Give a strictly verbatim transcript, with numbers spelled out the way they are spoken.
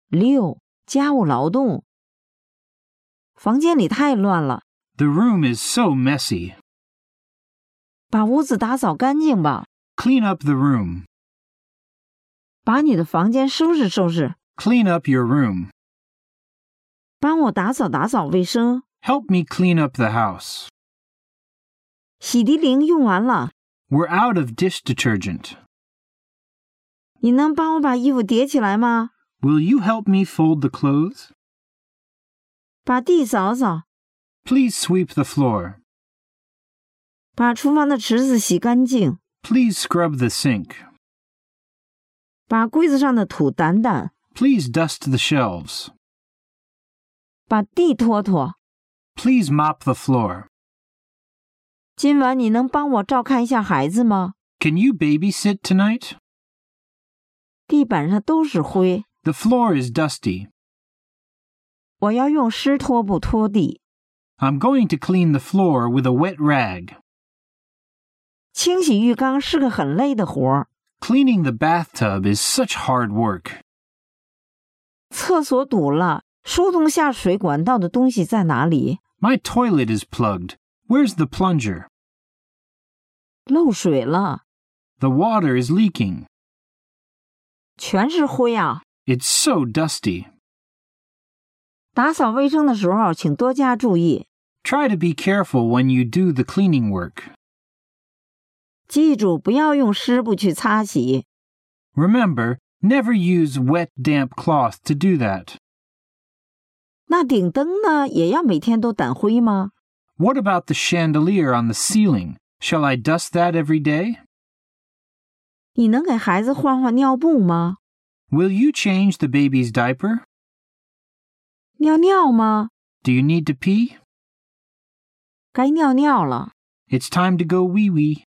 六、家务劳动。房间里太乱了。 The room is so messy. 把屋子打扫干净吧。 Clean up the room. 把你的房间收拾收拾。 Clean up your room. 帮我打扫打扫卫生。 Help me clean up the house. 洗涤灵用完了。 We're out of dish detergent. 你能帮我把衣服叠起来吗？ Will you help me fold the clothes? 把地扫扫。 Please sweep the floor. 把厨房的池子洗干净。 Please scrub the sink. 把柜子上的土掸掸。 Please dust the shelves. 把地拖拖。 Please mop the floor. 今晚你能帮我照看一下孩子吗？ Can you babysit tonight? 地板上都是灰。 The floor is dusty. 我要用湿拖布拖地。 I'm going to clean the floor with a wet rag. 清洗浴缸是个很累的活儿。 Cleaning the bathtub is such hard work. 厕所堵了，疏通下水管道的东西在哪里？ My toilet is plugged. Where's the plunger? 漏水了。 The water is leaking. 全是灰啊。 It's so dusty. 打扫卫生的时候，请多加注意。 Try to be careful when you do the cleaning work. 记住，不要用湿布去擦洗。 Remember, never use wet, damp cloth to do that. 那顶灯呢，也要每天都掸灰吗？ What about the chandelier on the ceiling? Shall I dust that every day? 你能给孩子换换尿布吗？ Will you change the baby's diaper? 尿尿吗？ Do you need to pee? 该尿尿了。 It's time to go wee-wee.